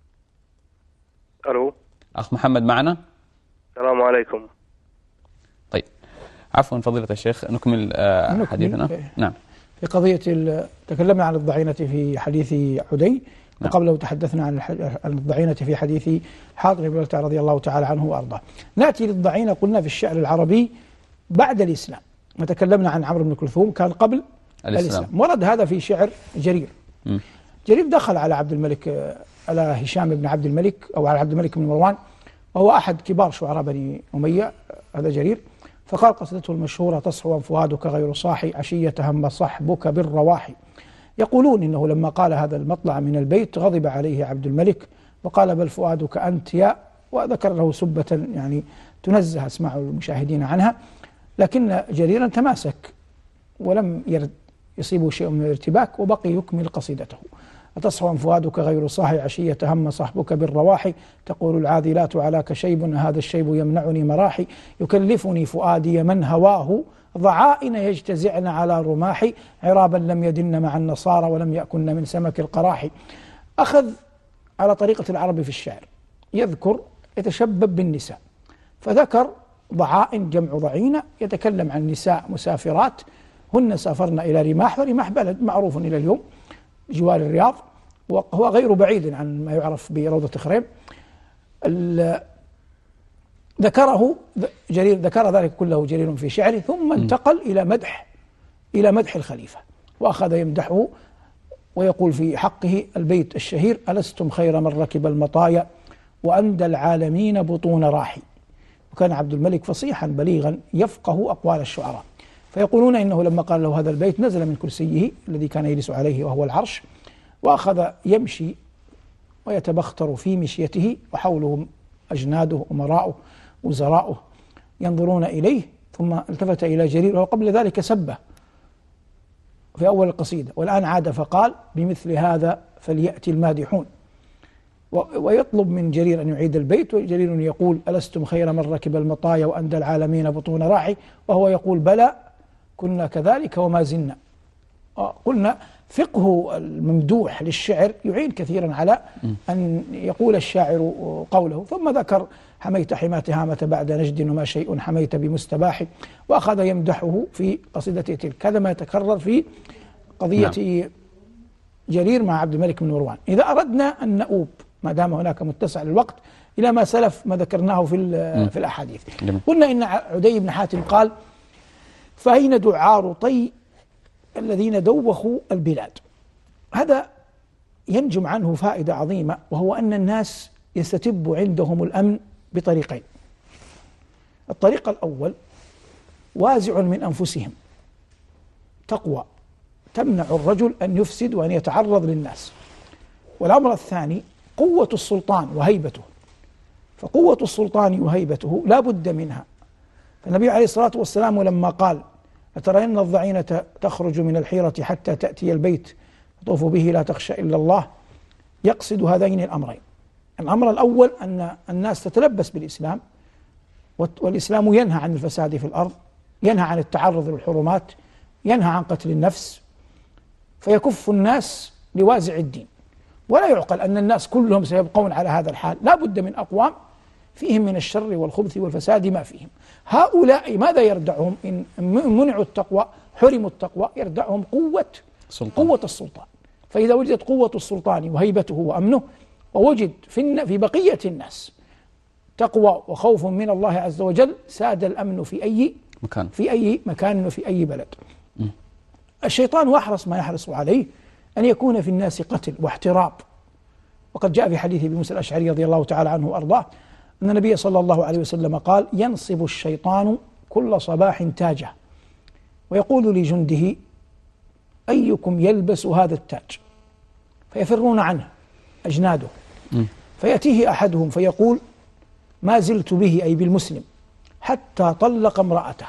ألو. أخ محمد معنا. السلام عليكم. طيب عفوا فضيلة الشيخ نكمل آه حديثنا. نعم. في قضية تكلمنا عن الضعينة في حديث عدي، نعم. وقبله تحدثنا عن الضعينة في حديث حاطب بن بلتع رضي الله تعالى عنه وأرضاه. نأتي للضعينة قلنا في الشعر العربي بعد الإسلام، ما تكلمنا عن عمرو بن كلثوم كان قبل الإسلام. الإسلام ورد هذا في شعر جرير. م. جرير دخل على عبد الملك، على هشام بن عبد الملك أو على عبد الملك بن مروان، وهو أحد كبار شعراء بني أمية هذا جرير، فقال قصيدته المشهورة: تصحو فؤادك غير صاحي عشية هم صحبك بالرواحي، يقولون إنه لما قال هذا المطلع من البيت غضب عليه عبد الملك وقال بل فؤادك أنت يا، وذكر له سبة يعني تنزه أسماع المشاهدين عنها، لكن جريرا تماسك ولم يرد يصيبه شيء من الارتباك وبقي يكمل قصيدته. أتصحو فؤادك غير صاحي عشية هم صحبك بالرواحي، تقول العاذلات علاك شيب هذا الشيب يمنعني مراحي، يكلفني فؤادي من هواه ضعائن يجتزعن على رماحي، عرابا لم يدن مع النصارى ولم يأكن من سمك القراحي. أخذ على طريقة العرب في الشعر، يذكر يتشبب بالنساء، فذكر ضعائن جمع ضعينة، يتكلم عن نساء مسافرات هن سافرن إلى رماح، ورماح بلد معروف إلى اليوم جوار الرياض، وهو غير بعيد عن ما يعرف بروضة خريم. ذكره جرير، ذكر ذلك كله جرير في شعره، ثم انتقل إلى مدح إلى مدح الخليفة، وأخذ يمدحه ويقول في حقه البيت الشهير: ألستم خير من ركب المطايا وأندى العالمين بطون راحي. وكان عبد الملك فصيحا بليغا يفقه أقوال الشعراء، فيقولون إنه لما قال له هذا البيت نزل من كرسيه الذي كان يجلس عليه وهو العرش، وأخذ يمشي ويتبختر في مشيته، وحوله أجناده أمراؤه وزراؤه ينظرون إليه، ثم التفت إلى جرير وقبل ذلك سبه في أول القصيدة، والآن عاد فقال: بمثل هذا فليأتي المادحون. ويطلب من جرير أن يعيد البيت، وجرير يقول: ألستم خير من ركب المطايا وأندى العالمين بطون راحي، وهو يقول: بلى كنا كذلك وما زلنا. قلنا فقه الممدوح للشعر يعين كثيرا على أن يقول الشاعر قوله. ثم ذكر: حميت حماة هامة بعد نجد وما شيء حميت بمستباح، وأخذ يمدحه في قصيدته تلك. هذا ما يتكرر في قضية نعم. جرير مع عبد الملك بن مروان. إذا أردنا أن نؤوب ما دام هناك متسع للوقت إلى ما سلف ما ذكرناه في في الأحاديث، قلنا إن عدي بن حاتم قال: فأين دعار طي الذين دوخوا البلاد. هذا ينجم عنه فائدة عظيمة، وهو أن الناس يستتب عندهم الأمن بطريقين. الطريق الأول وازع من أنفسهم، تقوى تمنع الرجل أن يفسد وأن يتعرض للناس. والأمر الثاني قوة السلطان وهيبته، فقوة السلطان وهيبته لا بد منها. فالنبي عليه الصلاة والسلام لما قال: أترين الضعينة تخرج من الحيرة حتى تأتي البيت تطوف به لا تخشى إلا الله، يقصد هذين الأمرين. الأمر الأول أن الناس تتلبس بالإسلام، والإسلام ينهى عن الفساد في الأرض، ينهى عن التعرض للحرمات، ينهى عن قتل النفس، فيكف الناس لوازع الدين. ولا يعقل أن الناس كلهم سيبقون على هذا الحال، لا بد من أقوام فيهم من الشر والخبث والفساد ما فيهم. هؤلاء ماذا يردعهم؟ إن منعوا التقوى حرموا التقوى، يردعهم قوة سلطان. قوة السلطان. فإذا وجدت قوة السلطان وهيبته وأمنه، ووجد في في بقية الناس تقوى وخوف من الله عز وجل، ساد الأمن في أي مكان في أي مكان وفي أي بلد. م. الشيطان وأحرص ما يحرص عليه أن يكون في الناس قتل واحتراب. وقد جاء في حديث ابي موسى الأشعري رضي الله تعالى عنه وأرضاه أن النبي صلى الله عليه وسلم قال: ينصب الشيطان كل صباح تاجه ويقول لجنده: أيكم يلبس هذا التاج؟ فيفرون عنه أجناده، فيأتيه أحدهم فيقول: ما زلت به، أي بالمسلم، حتى طلق امرأته.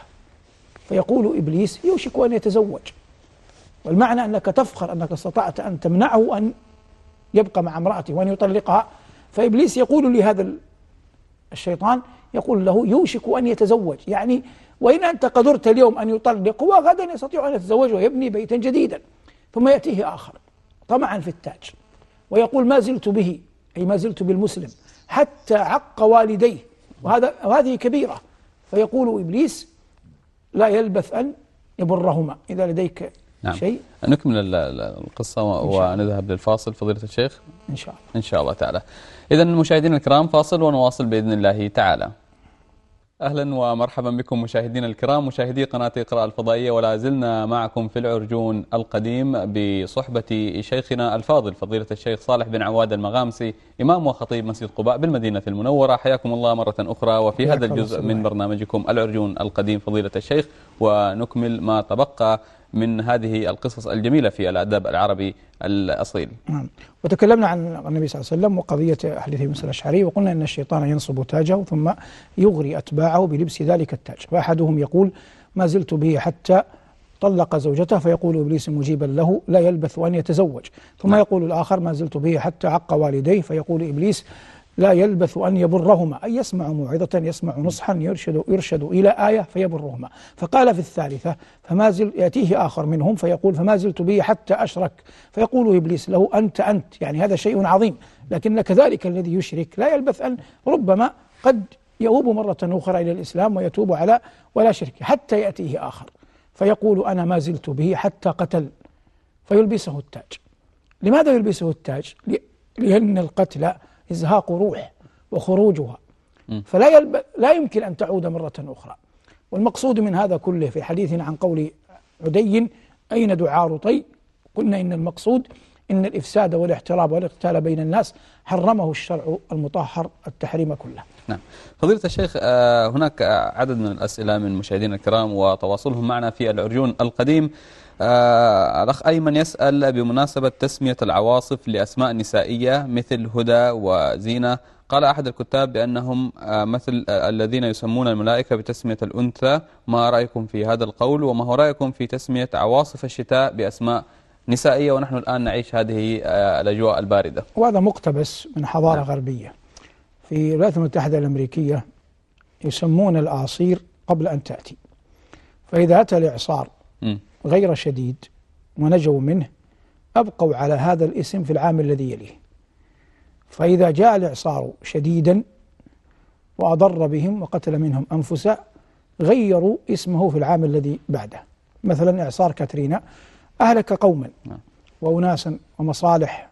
فيقول إبليس: يوشك أن يتزوج. والمعنى أنك تفخر أنك استطعت أن تمنعه أن يبقى مع امرأته وأن يطلقها. فإبليس يقول لهذا الشيطان، يقول له: يوشك أن يتزوج، يعني وإن أنت قدرت اليوم أن يطلق، وغدا يستطيع أن يتزوج ويبني بيتا جديدا. ثم يأتيه آخر طمعا في التاج ويقول: ما زلت به، أي ما زلت بالمسلم، حتى عق والديه، وهذا وهذه كبيرة. فيقول إبليس: لا يلبث أن يبرهما. إذا لديك نعم. شيء نكمل القصة ونذهب للفاصل فضيلة الشيخ إن شاء الله إن شاء الله تعالى. إذا مشاهدينا الكرام، فاصل ونواصل بإذن الله تعالى. أهلا ومرحبا بكم مشاهدينا الكرام، مشاهدي قناة اقرأ الفضائية، ولا زلنا معكم في العرجون القديم بصحبة شيخنا الفاضل فضيلة الشيخ صالح بن عواد المغامسي، إمام وخطيب مسجد قباء بالمدينة المنورة. حياكم الله مرة أخرى، وفي هذا الجزء من برنامجكم العرجون القديم فضيلة الشيخ، ونكمل ما تبقى من هذه القصص الجميلة في الأدب العربي الأصيل. نعم. وتكلمنا عن النبي صلى الله عليه وسلم وقضية حديثه مثل الأشعري، وقلنا أن الشيطان ينصب تاجه ثم يغري أتباعه بلبس ذلك التاج، فأحدهم يقول ما زلت به حتى طلق زوجته، فيقول إبليس مجيبا له لا يلبث أن يتزوج. ثم نعم. يقول الآخر ما زلت به حتى عق والديه، فيقول إبليس لا يلبث أن يبرهما، أي يسمع موعظة يسمع نصحا يرشد, يرشد إلى آية فيبرهما. فقال في الثالثة فما زل يأتيه آخر منهم فيقول فما زلت به حتى أشرك، فيقول إبليس له أنت أنت يعني هذا شيء عظيم، لكن كذلك الذي يشرك لا يلبث أن ربما قد يؤوب مرة أخرى إلى الإسلام ويتوب على ولا شرك، حتى يأتيه آخر فيقول أنا ما زلت به حتى قتل، فيلبسه التاج. لماذا يلبسه التاج؟ لأن القتل إزهاق روح وخروجها، فلا يلب... لا يمكن أن تعود مرة أخرى. والمقصود من هذا كله في حديثنا عن قول عدي أين دعاء طي، قلنا إن المقصود إن الإفساد والاحتراب والاقتال بين الناس حرمه الشرع المطهر التحريم كله. نعم. فضيلة الشيخ، هناك عدد من الأسئلة من مشاهدينا الكرام وتواصلهم معنا في العرجون القديم. الأخ أيمن يسأل بمناسبة تسمية العواصف لأسماء نسائية مثل هدى وزينة، قال أحد الكتاب بأنهم مثل الذين يسمون الملائكة بتسمية الأنثى، ما رأيكم في هذا القول؟ وما هو رأيكم في تسمية عواصف الشتاء بأسماء نسائية ونحن الآن نعيش هذه الأجواء الباردة؟ وهذا مقتبس من حضارة نعم. غربية. في الولايات المتحدة الأمريكية يسمون الأعاصير قبل أن تأتي، فإذا أتى الإعصار م. غير شديد ونجوا منه أبقوا على هذا الاسم في العام الذي يليه، فإذا جاء الإعصار شديدا وأضر بهم وقتل منهم أنفسا غيروا اسمه في العام الذي بعده. مثلا إعصار كاترينا أهلك قوما وأناسا ومصالح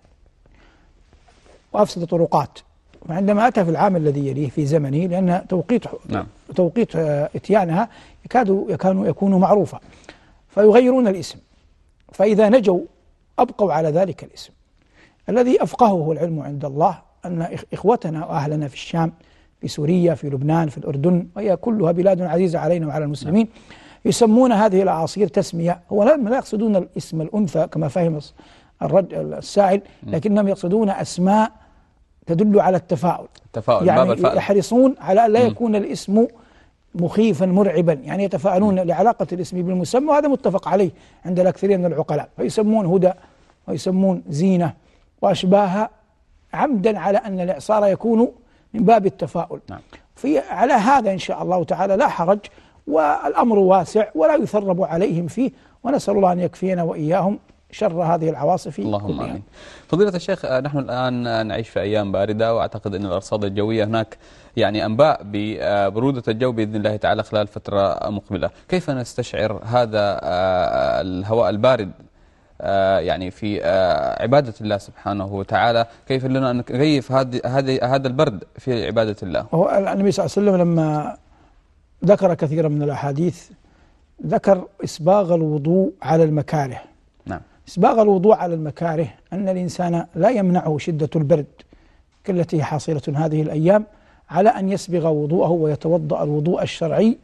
وأفسد طرقات، وعندما أتى في العام الذي يليه في زمنه لأن توقيت نعم. توقيت إتيانها يكاد يكون يكون معروفا، فيغيرون الاسم، فإذا نجوا أبقوا على ذلك الاسم. الذي أفقهه العلم عند الله أن إخوتنا وأهلنا في الشام، في سوريا، في لبنان، في الأردن، وهي كلها بلاد عزيزة علينا وعلى المسلمين، يسمون هذه الأعاصير تسمية، هو لا يقصدون الاسم الأنثى كما فهم الرجل السائل، لكنهم يقصدون أسماء تدل على التفاؤل، التفاؤل يعني باب الفأل. يحرصون على أن لا يكون الاسم مخيفا مرعبا، يعني يتفاءلون لعلاقة الاسم بالمسمى، وهذا متفق عليه عند الأكثرين من العقلاء، فيسمون هدى ويسمون زينة وأشباهها عمدا على أن الإعصار يكون من باب التفاؤل. نعم. في على هذا إن شاء الله تعالى لا حرج، والأمر واسع ولا يثرب عليهم فيه، ونسأل الله أن يكفينا وإياهم شر هذه العواصف. اللهم آمين. فضيلة الشيخ، نحن الآن نعيش في أيام باردة، وأعتقد أن الأرصاد الجوية هناك يعني أنباء ببرودة الجو بإذن الله تعالى خلال فترة مقبلة، كيف نستشعر هذا الهواء البارد يعني في عبادة الله سبحانه وتعالى؟ كيف لنا أن نكيف هذا هذا البرد في عبادة الله؟ هو النبي صلى الله عليه وسلم لما ذكر كثيرا من الأحاديث ذكر إسباغ الوضوء على المكاره. نعم. إسباغ الوضوء على المكاره أن الإنسان لا يمنعه شدة البرد كالتي حاصلة هذه الأيام على أن يسبغ وضوءه ويتوضأ الوضوء الشرعي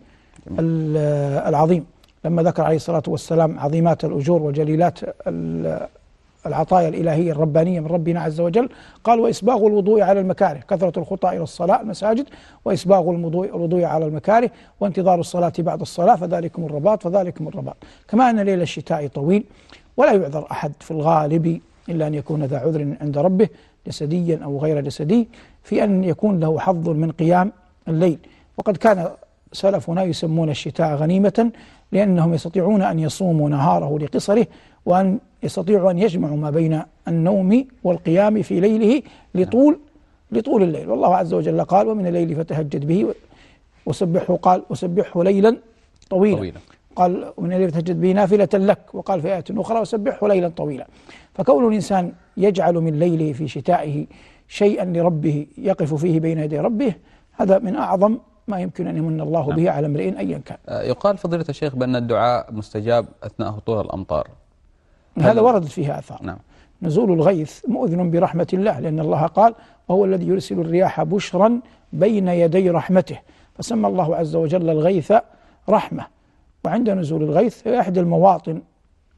العظيم، لما ذكر عليه الصلاة والسلام عظيمات الأجور وجليلات العطايا الإلهية الربانية من ربنا عز وجل، قال وإسباغ الوضوء على المكاره، كثرة الخطى إلى الصلاة المساجد، وإسباغ الوضوء على المكاره، وانتظار الصلاة بعد الصلاة، فذلكم الرباط فذلكم الرباط. كما أن ليل الشتاء طويل، ولا يعذر أحد في الغالب إلا أن يكون ذا عذر عند ربه جسديا أو غير جسدي في أن يكون له حظ من قيام الليل. وقد كان سلفنا يسمون الشتاء غنيمة، لأنهم يستطيعون أن يصوموا نهاره لقصره، وأن يستطيعوا أن يجمعوا ما بين النوم والقيام في ليله لطول لطول الليل. والله عز وجل قال ومن الليل فتهجد به وسبحه، قال وسبحه ليلا طويلا, طويلا. قال ومن الليل فتهجد به نافلة لك، وقال في آية أخرى وسبحه ليلا طويلا. فكون الإنسان يجعل من ليله في شتائه شيئا لربه يقف فيه بين يدي ربه، هذا من أعظم ما يمكن أن يمن الله نعم. به على امرئ أيا كان. يقال فضيلة الشيخ بأن الدعاء مستجاب أثناء هطول الأمطار، هذا وردت فيها آثار. نعم. نزول الغيث مؤذن برحمة الله، لأن الله قال وهو الذي يرسل الرياح بشرا بين يدي رحمته، فسمى الله عز وجل الغيث رحمة. وعند نزول الغيث هي إحدى المواطن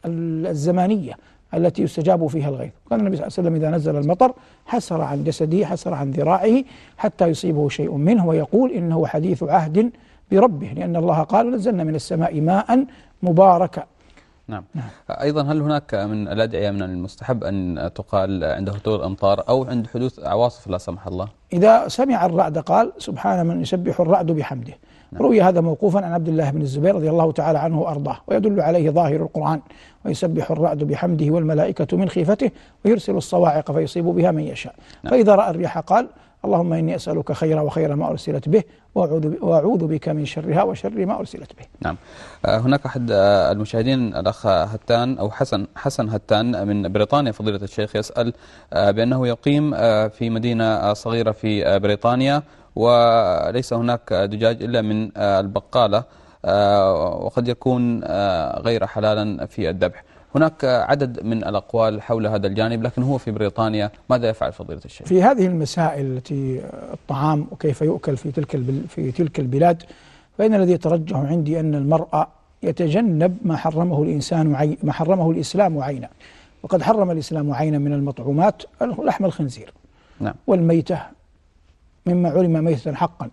الزمانية التي يستجاب فيها الغيث. كان النبي صلى الله عليه وسلم إذا نزل المطر حسر عن جسده، حسر عن ذراعه حتى يصيبه شيء منه، ويقول إنه حديث عهد بربه، لأن الله قال نزلنا من السماء ماء مباركا. نعم. نعم. أيضا هل هناك من الأدعية من المستحب أن تقال عند هطول الأمطار أو عند حدوث عواصف لا سمح الله؟ إذا سمع الرعد قال سبحان من يسبح الرعد بحمده. نعم. روي هذا موقوفا عن عبد الله بن الزبير رضي الله تعالى عنه وأرضاه، ويدل عليه ظاهر القرآن: ويسبح الرعد بحمده والملائكة من خيفته ويرسل الصواعق فيصيب بها من يشاء. نعم. فإذا رأى الريح قال اللهم إني أسألك خير وخير ما أرسلت به وأعوذ بك من شرها وشر ما أرسلت به. نعم. هناك أحد المشاهدين الأخ هتان أو حسن حسن هتان من بريطانيا فضيلة الشيخ يسأل بأنه يقيم في مدينة صغيرة في بريطانيا وليس هناك دجاج إلا من البقالة وقد يكون غير حلالا في الذبح. هناك عدد من الأقوال حول هذا الجانب، لكن هو في بريطانيا، ماذا يفعل فضيلة الشيخ؟ في هذه المسائل التي الطعام وكيف يؤكل في تلك في تلك البلاد، فإن الذي يترجح عندي أن المرء يتجنب ما حرمه الإنسان عين ما حرمه الإسلام عينا، وقد حرم الإسلام عينا من المطعومات لحم الخنزير. نعم. والميتة مما علم ميتة حقا،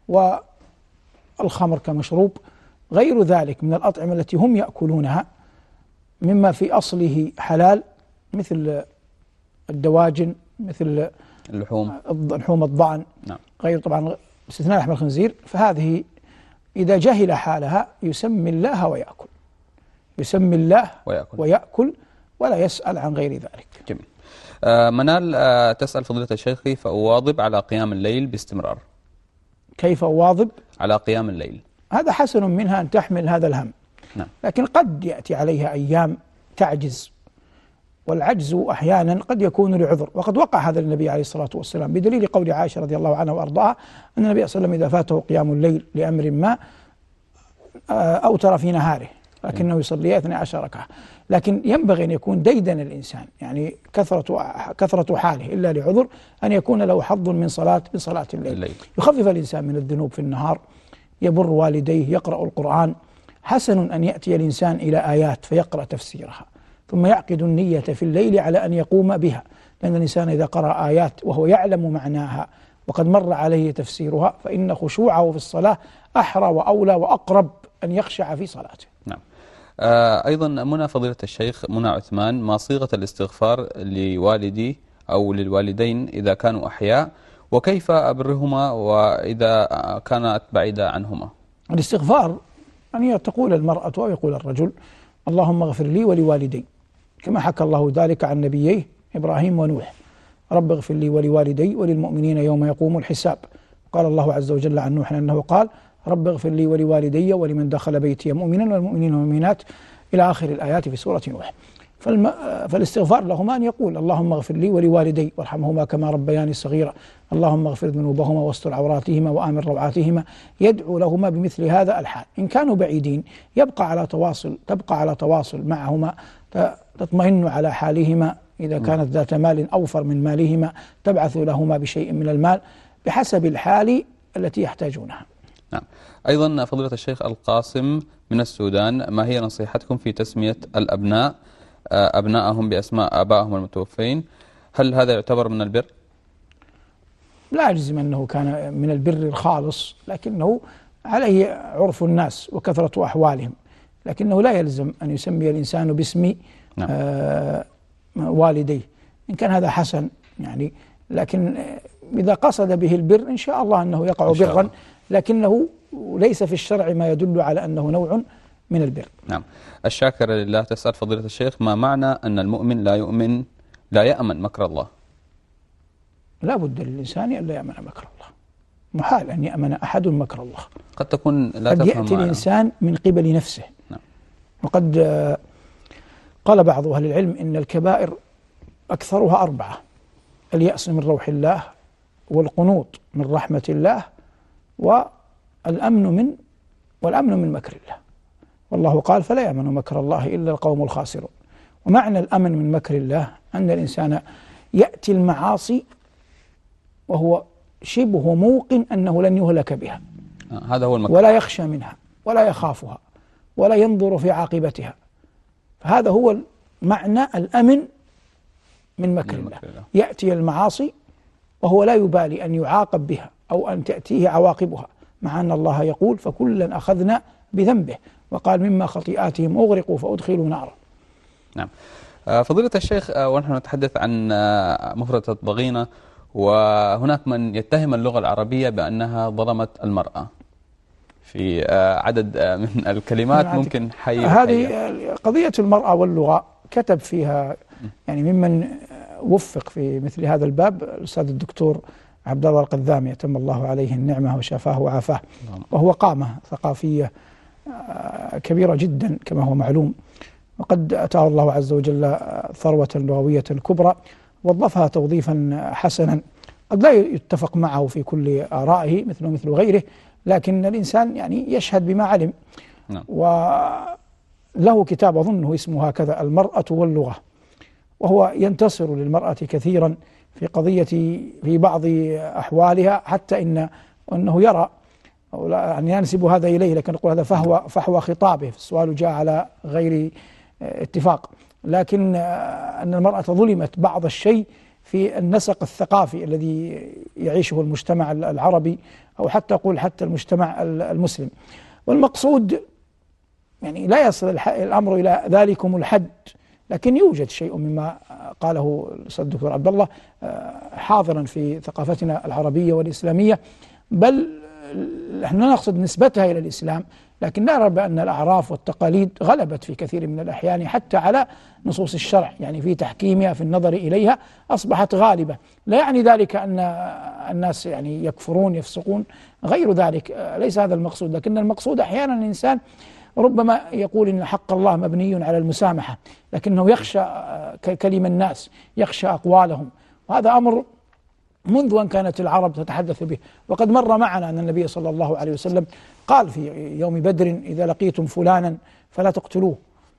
والخمر كمشروب، غير ذلك من الأطعمة التي هم يأكلونها مما في أصله حلال، مثل الدواجن، مثل اللحوم لحوم الضأن. نعم. غير طبعا استثناء لحم الخنزير، فهذه إذا جهل حالها يسمي الله ويأكل يسمي الله ويأكل, ويأكل ولا يسأل عن غير ذلك. جميل. آه منال آه تسأل فضيلة الشيخ: كيف أواظب على قيام الليل باستمرار؟ كيف أواظب على قيام الليل؟ هذا حسن منها أن تحمل هذا الهم. نعم. لكن قد يأتي عليها أيام تعجز، والعجز أحيانا قد يكون لعذر، وقد وقع هذا للنبي عليه الصلاة والسلام بدليل قول عائشة رضي الله عنها وأرضاها أن النبي صلى الله عليه وسلم إذا فاته قيام الليل لأمر ما أوتر في نهاره، لكنه يصلي اثنتي عشرة ركعة. لكن ينبغي أن يكون ديدن الإنسان، يعني كثرة كثرة حاله إلا لعذر، أن يكون له حظ من صلاة من صلاة الليل. الليل. يخفف الإنسان من الذنوب في النهار، يبر والديه، يقرأ القرآن. حسن أن يأتي الإنسان إلى آيات فيقرأ تفسيرها، ثم يعقد النية في الليل على أن يقوم بها، لأن الإنسان إذا قرأ آيات وهو يعلم معناها وقد مر عليه تفسيرها فإن خشوعه في الصلاة أحرى وأولى وأقرب أن يخشع في صلاته. نعم. آه أيضا منى فضيلة الشيخ منى عثمان: ما صيغة الاستغفار لوالدي أو للوالدين إذا كانوا أحياء، وكيف أبرهما وإذا كانت بعيدة عنهما؟ الاستغفار أن تقول المرأة أو يقول الرجل: اللهم اغفر لي ولوالدي، كما حكى الله ذلك عن نبييه إبراهيم ونوح: رب اغفر لي ولوالدي وللمؤمنين يوم يقوم الحساب. قال الله عز وجل عن نوح أنه قال: رب اغفر لي ولوالدي ولمن دخل بيتي مؤمنا والمؤمنين والمؤمنات إلى آخر الآيات في سورة نوح. فالم... فالاستغفار لهما أن يقول: اللهم اغفر لي ولوالدي وارحمهما كما ربياني صغيرا، اللهم اغفر ذنوبهما واستر عوراتهما وآمن روعاتهما. يدعو لهما بمثل هذا الحال. إن كانوا بعيدين يبقى على تواصل تبقى على تواصل معهما، تطمئن على حالهما. إذا كانت ذات مال أوفر من مالهما تبعث لهما بشيء من المال بحسب الحال التي يحتاجونها. نعم. أيضا فضيلة الشيخ القاسم من السودان: ما هي نصيحتكم في تسمية الأبناء أبنائهم بأسماء آبائهم المتوفين؟ هل هذا يعتبر من البر؟ لا أجزم أنه كان من البر الخالص، لكنه عليه عرف الناس وكثرة أحوالهم، لكنه لا يلزم أن يسمي الإنسان باسم نعم. آه والديه. إن كان هذا حسن يعني، لكن إذا قصد به البر إن شاء الله أنه يقع برا، لكنه ليس في الشرع ما يدل على أنه نوع من البر. نعم. الشاكر لله تسأل فضيلة الشيخ: ما معنى أن المؤمن لا يؤمن لا يأمن مكر الله؟ لا بد للإنسان أن لا يأمن مكر الله، محال أن يأمن أحد مكر الله. قد تكون لا قد تفهم يأتي معنا. الإنسان من قبل نفسه. نعم. وقد قال بعض أهل العلم إن الكبائر أكثرها أربعة: اليأس من روح الله، والقنوط من رحمة الله، والأمن من والأمن من مكر الله. والله قال: فلا يأمن مكر الله إلا القوم الخاسرون. ومعنى الأمن من مكر الله أن الإنسان يأتي المعاصي وهو شبه موقن أنه لن يهلك بها، هذا هو المكر، ولا يخشى منها ولا يخافها ولا ينظر في عاقبتها، فهذا هو معنى الأمن من مكر الله. يأتي المعاصي وهو لا يبالي أن يعاقب بها أو أن تأتيه عواقبها، مع أن الله يقول فكلا أخذنا بذنبه، وقال مما خطيئاتهم أغرقوا فأدخلوا نارا. نعم. فضيلة الشيخ، ونحن نتحدث عن مفردة ضغينة، وهناك من يتهم اللغة العربية بأنها ظلمت المرأة في عدد من الكلمات، ممكن حي هذه قضية المرأة واللغة كتب فيها يعني ممن وفق في مثل هذا الباب الأستاذ الدكتور عبد الله القذامي أتم الله عليه النعمة وشافاه وعافاه، وهو قامة ثقافية كبيرة جدا كما هو معلوم، وقد أتاه الله عز وجل ثروة لغوية كبرى وظفها توظيفا حسنا قد لا يتفق معه في كل آرائه مثله مثل غيره، لكن الإنسان يعني يشهد بما علم. نعم. وله كتاب أظنه اسمه هكذا المرأة واللغة، وهو ينتصر للمرأة كثيرا في قضية في بعض أحوالها، حتى إن أنه يرى يعني ينسب هذا إليه، لكن نقول هذا فهو فحوى خطابه، السؤال جاء على غير اتفاق، لكن أن المرأة ظلمت بعض الشيء في النسق الثقافي الذي يعيشه المجتمع العربي، أو حتى أقول حتى المجتمع المسلم. والمقصود يعني لا يصل الأمر إلى ذلكم الحد، لكن يوجد شيء مما قاله الأستاذ الدكتور عبد الله حاضرا في ثقافتنا العربية والإسلامية، بل نحن نقصد نسبتها إلى الإسلام، لكن نرى بأن الأعراف والتقاليد غلبت في كثير من الأحيان حتى على نصوص الشرع، يعني في تحكيمها في النظر إليها أصبحت غالبة. لا يعني ذلك أن الناس يعني يكفرون يفسقون، غير ذلك ليس هذا المقصود، لكن المقصود أحيانا الإنسان ربما يقول إن حق الله مبني على المسامحة، لكنه يخشى كلم الناس، يخشى أقوالهم، وهذا أمر منذ أن كانت العرب تتحدث به. وقد مر معنا أن النبي صلى الله عليه وسلم قال في يوم بدر إذا لقيتم فلانا فلا تقتلوه،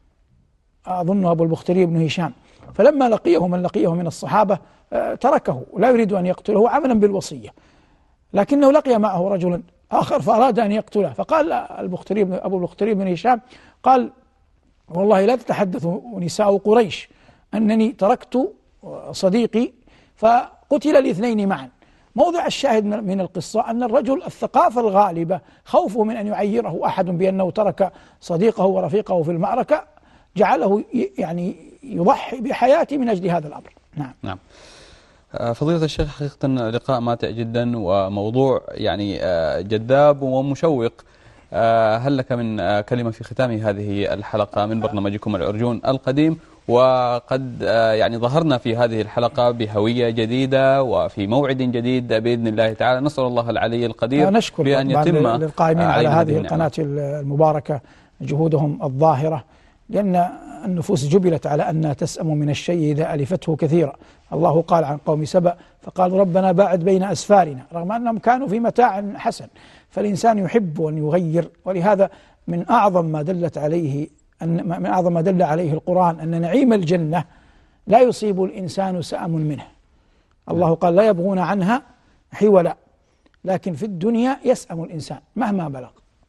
أظنه أبو البختري بن هشام، فلما لقيه من لقيه من الصحابة تركه لا يريد أن يقتله عملا بالوصية، لكنه لقي معه رجلا آخر فأراد أن يقتله، فقال البختري أبو البختري بن هشام قال والله لا تتحدث نساء قريش أنني تركت صديقي فقتل الاثنين معا. موضع الشاهد من القصة أن الرجل الثقافة الغالبة خوفه من أن يعيره أحد بأنه ترك صديقه ورفيقه في المعركة جعله يعني يضحي بحياته من أجل هذا الأمر. نعم. نعم. فضيلة الشيخ، حقيقة لقاء ماتع جدا وموضوع يعني جذاب ومشوق. هل لك من كلمة في ختام هذه الحلقة من برنامجكم العرجون القديم؟ وقد يعني ظهرنا في هذه الحلقة بهوية جديدة وفي موعد جديد بإذن الله تعالى، نسأل الله العلي القدير نشكر بأن يتم للقائمين على هذه القناة المباركة جهودهم الظاهرة، لأن النفوس جبلت على أنها تسأم من الشيء إذا ألفته كثيرا. الله قال عن قوم سبأ فقالوا ربنا باعد بين أسفارنا، رغم أنهم كانوا في متاع حسن، فالإنسان يحب أن يغير. ولهذا من أعظم ما دلت عليه أن من أعظم ما دل عليه القرآن أن نعيم الجنة لا يصيب الإنسان سأم منه. الله قال لا يبغون عنها حولا، لكن في الدنيا يسأم الإنسان مهما بلغ.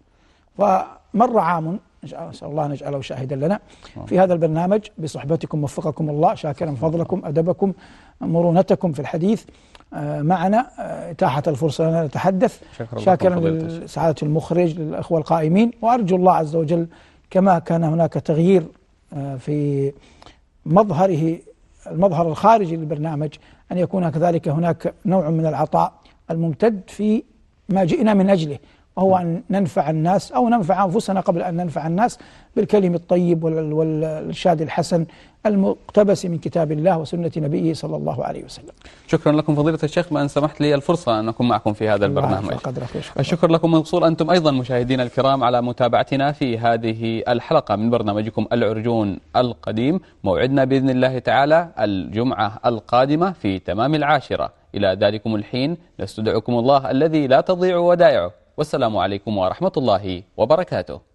فمر عام، نسأل الله نجعله شاهدا لنا في هذا البرنامج بصحبتكم، وفقكم الله، شاكرا فضلكم أدبكم مرونتكم في الحديث معنا، إتاحة الفرصة لنا نتحدث، شاكرا لسعادة المخرج للأخوة القائمين، وأرجو الله عز وجل كما كان هناك تغيير في مظهره المظهر الخارجي للبرنامج أن يكون كذلك هناك نوع من العطاء الممتد في ما جئنا من أجله، وهو أن ننفع الناس أو ننفع أنفسنا قبل أن ننفع الناس بالكلم الطيب والإرشاد الحسن المقتبس من كتاب الله وسنة نبيه صلى الله عليه وسلم. شكرا لكم فضيلة الشيخ بأن سمحت لي الفرصة أن أكون معكم في هذا البرنامج. الشكر لكم موصول أنتم أيضا مشاهدينا الكرام على متابعتنا في هذه الحلقة من برنامجكم العرجون القديم. موعدنا بإذن الله تعالى الجمعة القادمة في تمام العاشرة. إلى ذلكم الحين نستودعكم الله الذي لا تضيع ودائعه، والسلام عليكم ورحمة الله وبركاته.